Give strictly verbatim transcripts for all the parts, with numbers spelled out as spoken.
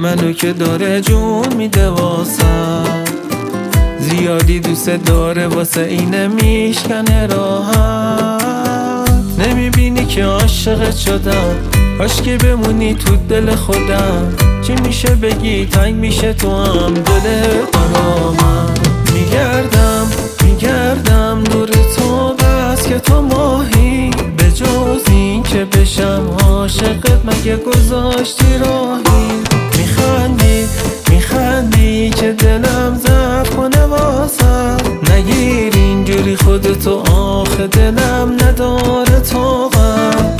منو که داره جون میده واسه زیادی دوست داره واسه اینه میشکنه راحت. نمیبینی که عاشقت شدم، کاش که بمونی تو دل خودم. چی میشه بگی تنگ میشه تو هم دلت برا من. میگردم میگردم دور تو بس که تو ماهی، به جز این که بشم عاشقت مگه گذاشتی راهی. میخندی میخندی که دلم ضعف کنه واسه، نگیر اینجوری خودتو آخه دلم نداره طاقت.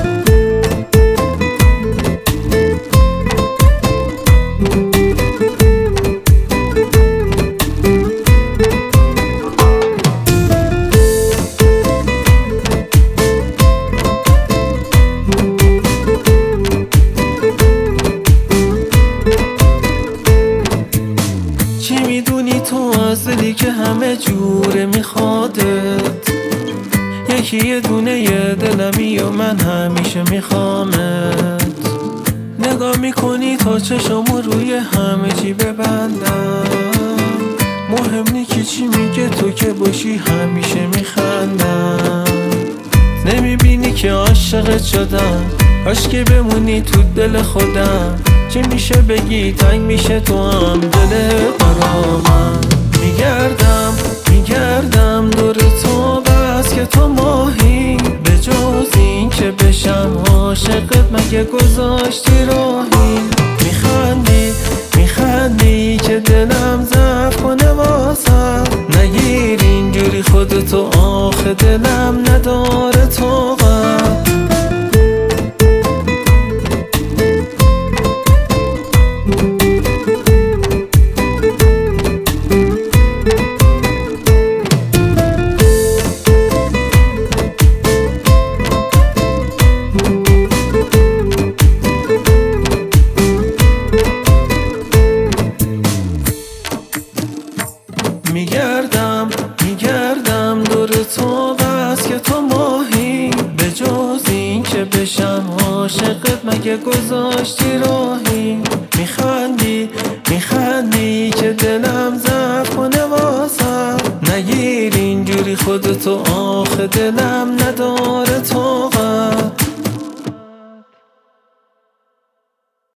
چی میدونی تو از دلی که همه جوره میخوادت؟ یکی یه دونه یه دلمی و من همیشه میخوامت. نگاه میکنی تا چشمو روی همه چی ببندم، مهم نی که چی میگه تو که باشی همیشه میخندم. نمیبینی که عاشقت شدم، کاش که بمونی تو دل خودم. چی میشه بگی تنگ میشه تو هم دلت برا من. میگردم میگردم دور تو بس که تو ماهی، به جز این که بشم عاشقت مگه گذاشتی راهی. میخندی میخندی که دلم ضعف کنه واسه، نگیر اینجوری خودتو آخه دلم نداره طاقت. میگردم میگردم دور تو بس که تو ماهی، به جز این که بشم عاشقت مگه گذاشتی رو